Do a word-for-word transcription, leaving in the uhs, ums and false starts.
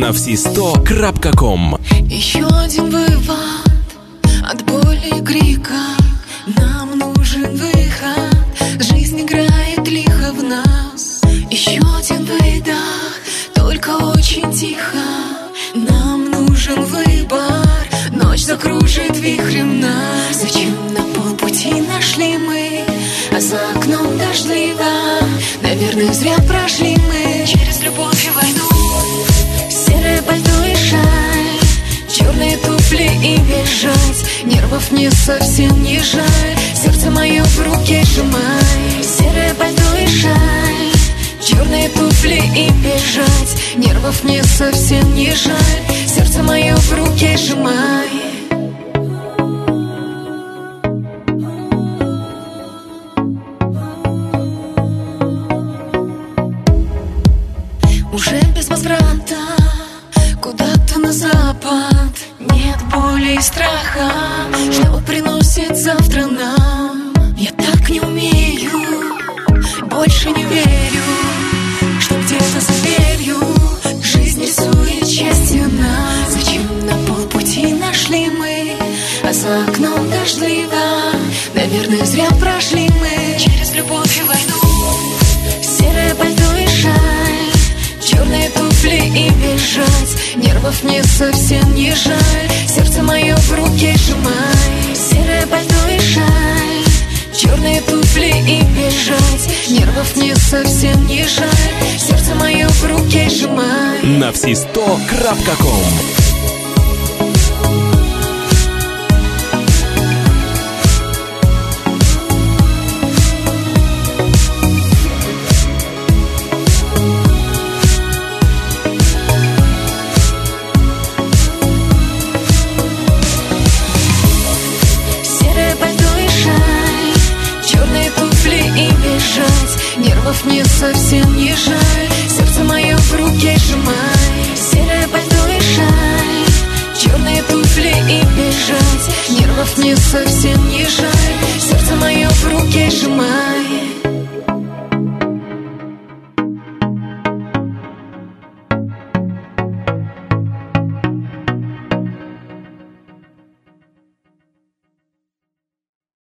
на все сто крапка ком. Еще один вывод от боли и крика. Нам нужен выход. Жизнь играет лихо в нас. Еще один выдох, только очень тихо. Нам нужен выбор. Ночь закружит вихрем нас. Зачем на полпути нашли мы, а за окном дождливо? Наверное, зря прошли мы через любовь и войну. Серое пальто и шаль, черные туфли и бежать. Нервов мне совсем не жаль. Сердце мое в руке сжимай. Серое пальто и шаль, черные туфли и бежать. Нервов мне совсем не жаль. Сердце мое в руке сжимай. Уже без возврата куда-то на запад. Нет боли и страха, что приносит завтра нам. Я так не умею, больше не верю, что где-то за дверью жизнь рисует счастье нас. Зачем на полпути нашли мы, а за окном дождливо? Наверное, зря прошли мы через любовь и войну. Серое пальто и шаль, черные туфли и бежать. Нервов мне совсем не жаль. Сердце мое в руке сжимай. Серое пальто и шаль, черные туфли и бежать. Нервов мне совсем не жаль. Сердце мое в руке сжимай. На все сто крапка ком. Нервов мне совсем не жаль. Сердце мое в руке сжимай. Серое пальто и шаль, черные туфли и бежать. Нервов мне совсем